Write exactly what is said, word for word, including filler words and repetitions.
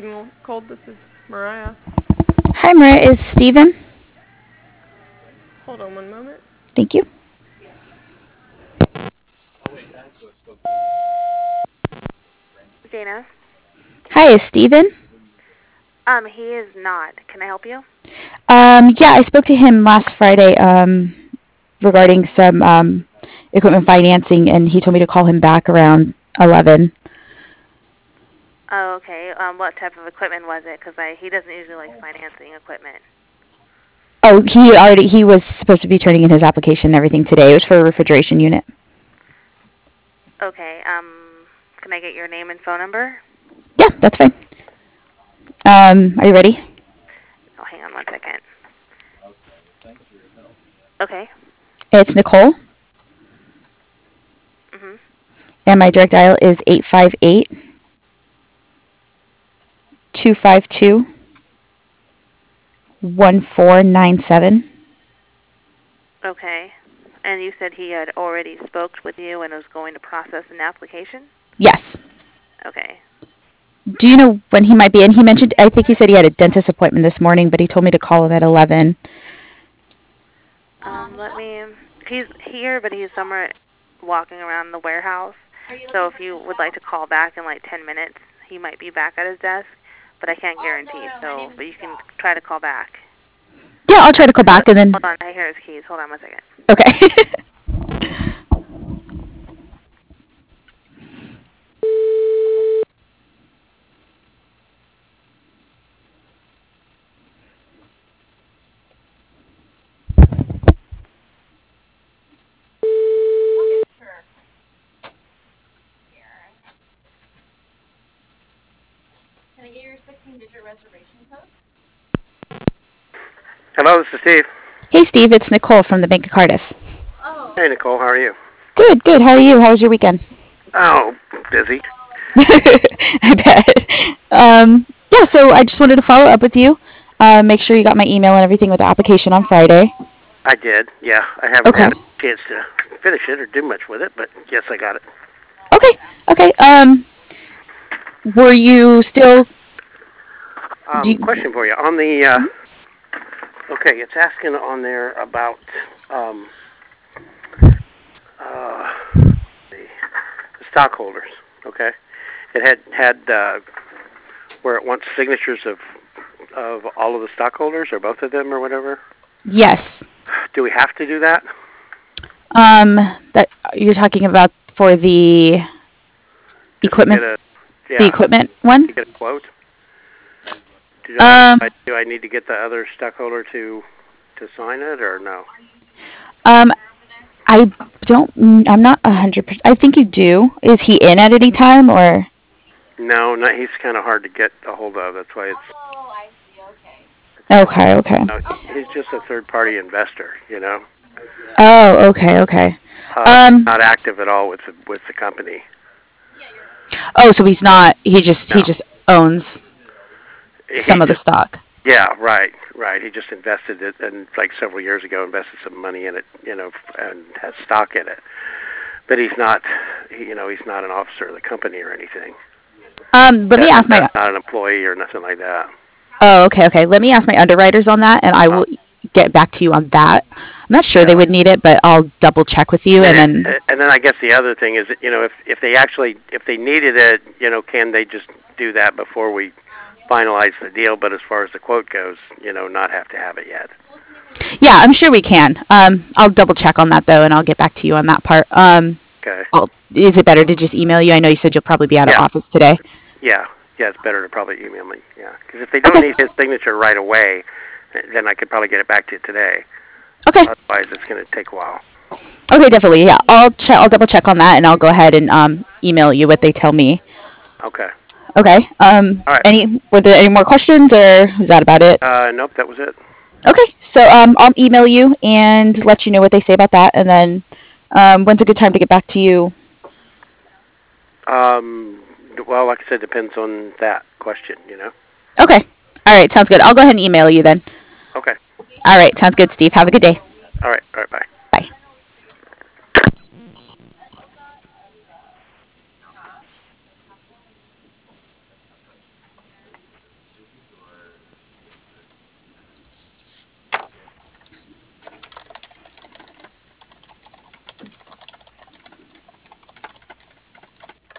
Hayden Cold, this is Mariah. Hi, Mariah. Is Steven? Hold on one moment. Thank you. Dana. Hi, is Steven? Um, he is not. Can I help you? Um, yeah, I spoke to him last Friday um, regarding some um, equipment financing, and he told me to call him back around eleven. Oh, okay. Um, what type of equipment was it? Because I he doesn't usually like financing equipment. Oh, he already he was supposed to be turning in his application and everything today. It was for a refrigeration unit. Okay. Um, can I get your name and phone number? Yeah, that's fine. Um, are you ready? Oh, hang on one second. Okay. It's Nicole, Mhm. and my direct dial is eight five eight, two five two, one four nine seven. Okay. And you said he had already spoke with you and was going to process an application? Yes. Okay. Do you know when he might be in? He mentioned, I think he said he had a dentist appointment this morning, but he told me to call him at eleven. Um, let me. He's here, but he's somewhere walking around the warehouse. So if you would like to call back in like ten minutes, he might be back at his desk, but I can't guarantee. So, but you can try to call back. Yeah, I'll try to call back and then. Hold on, I hear his keys. Hold on one second. Okay. Can I get your sixteen-digit reservation code? Hello, this is Steve. Hey, Steve, it's Nicole from the Bank of Cardiff. Oh. Hey, Nicole, how are you? Good, good. How are you? How was your weekend? Oh, busy. I bet. Um, yeah, so I just wanted to follow up with you. Uh, make sure you got my email and everything with the application on Friday. I did, yeah. I haven't Okay. had a chance to finish it or do much with it, but yes, I got it. Okay, okay. Um, were you still? Um, Do you, question for you. On the, uh, okay, it's asking on there about, um, uh, the, the stockholders, okay? It had, had, uh, where it wants signatures of, of all of the stockholders, or both of them, or whatever. yes. Do we have to do that? Um, that you're talking about for the Just equipment, to get a, yeah, the equipment one. to get a quote? Do I, Um, do I need to get the other stockholder to to sign it, or no? um, I don't. I'm not a hundred percent. I think you do. Is he in at any time or? No, not, he's kind of hard to get a hold of. That's why it's. Oh, I see. Okay. Okay, okay. No, he's just a third-party investor, you know. Oh, okay, okay. Uh, Um. not active at all with the, with the company. Oh, so he's not. He just he No, just owns he some of the just. stock. Yeah, right, right. He just invested it, and like several years ago, invested some money in it, you know, and has stock in it. But he's not, he, you know, he's not an officer of the company or anything. Um. Let me That, ask my. that's not an employee or nothing like that. Oh, okay, okay. Let me ask my underwriters on that, and I Uh, will get back to you on that. I'm not sure they yeah. would need it, but I'll double check with you, and And, then. and then I guess the other thing is, that, you know, if if they actually if they needed it, you know, can they just do that before we finalize the deal? But as far as the quote goes, you know, not have to have it yet. Yeah, I'm sure we can. Um. I'll double check on that though, and I'll get back to you on that part. Um. Okay. I'll, is it better to just email you? I know you said you'll probably be out of Yeah. office today. Yeah. Yeah. It's better to probably email me. Yeah. Because if they don't Okay. need his signature right away, then I could probably get it back to you today. Okay. Otherwise, it's going to take a while. Okay, definitely. Yeah, I'll check. I'll double check on that, and I'll go ahead and um email you what they tell me. Okay. Okay. Um. All right. Any? Were there any more questions, or is that about it? Uh, nope. That was it. Okay. So um, I'll email you and let you know what they say about that, and then um, when's a good time to get back to you? Um. Well, like I said, depends on that question. You know. Okay. All right. Sounds good. I'll go ahead and email you then. Okay. All right. Sounds good, Steve. Have a good day. All right. All right. Bye.